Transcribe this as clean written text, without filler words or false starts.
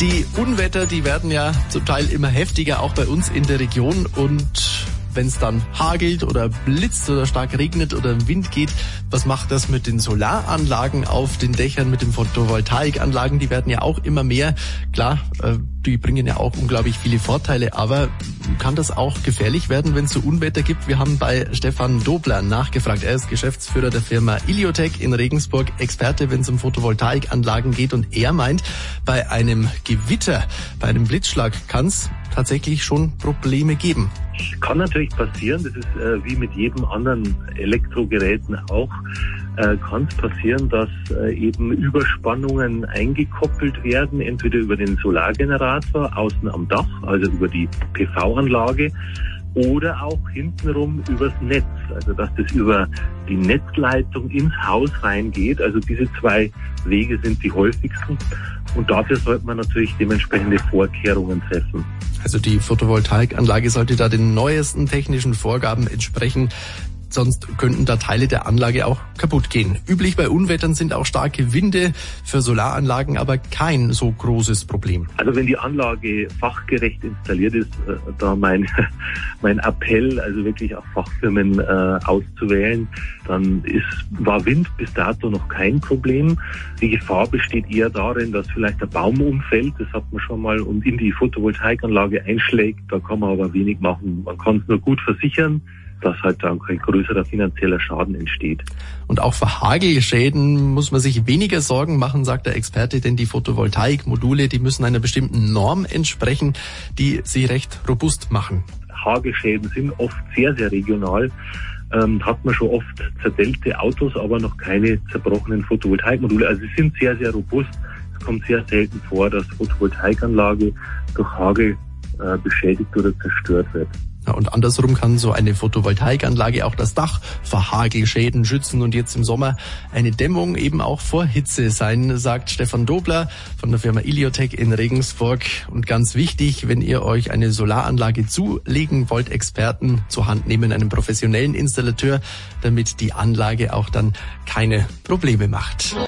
Die Unwetter, die werden ja zum Teil immer heftiger, auch bei uns in der Region. Und wenn es dann hagelt oder blitzt oder stark regnet oder Wind geht, was macht das mit den Solaranlagen auf den Dächern, mit den Photovoltaikanlagen? Die werden ja auch immer mehr. Klar, die bringen ja auch unglaublich viele Vorteile, aber kann das auch gefährlich werden, wenn es so Unwetter gibt? Wir haben bei Stefan Dobler nachgefragt. Er ist Geschäftsführer der Firma Iliotech in Regensburg, Experte, wenn es um Photovoltaikanlagen geht. Und er meint, bei einem Gewitter, bei einem Blitzschlag kann es tatsächlich schon Probleme geben. Kann natürlich passieren, das ist wie mit jedem anderen Elektrogeräten auch, kann es passieren, dass eben Überspannungen eingekoppelt werden, entweder über den Solargenerator außen am Dach, also über die PV-Anlage, oder auch hintenrum übers Netz, also dass das über die Netzleitung ins Haus reingeht. Also diese zwei Wege sind die häufigsten und dafür sollte man natürlich dementsprechende Vorkehrungen treffen. Also die Photovoltaikanlage sollte da den neuesten technischen Vorgaben entsprechen. Sonst könnten da Teile der Anlage auch kaputt gehen. Üblich bei Unwettern sind auch starke Winde, für Solaranlagen aber kein so großes Problem. Also wenn die Anlage fachgerecht installiert ist, da mein Appell, also wirklich auch Fachfirmen auszuwählen, dann war Wind bis dato noch kein Problem. Die Gefahr besteht eher darin, dass vielleicht der Baum umfällt, das hat man schon mal, und in die Photovoltaikanlage einschlägt. Da kann man aber wenig machen. Man kann es nur gut versichern, dass halt dann kein größerer finanzieller Schaden entsteht. Und auch für Hagelschäden muss man sich weniger Sorgen machen, sagt der Experte, denn die Photovoltaikmodule, die müssen einer bestimmten Norm entsprechen, die sie recht robust machen. Hagelschäden sind oft sehr, sehr regional. Hat man schon oft zerdellte Autos, aber noch keine zerbrochenen Photovoltaikmodule. Also sie sind sehr, sehr robust. Es kommt sehr selten vor, dass Photovoltaikanlage durch Hagel beschädigt oder zerstört wird. Ja, und andersrum kann so eine Photovoltaikanlage auch das Dach vor Hagelschäden schützen und jetzt im Sommer eine Dämmung eben auch vor Hitze sein, sagt Stefan Dobler von der Firma Iliotech in Regensburg. Und ganz wichtig, wenn ihr euch eine Solaranlage zulegen wollt, Experten zur Hand nehmen, einen professionellen Installateur, damit die Anlage auch dann keine Probleme macht.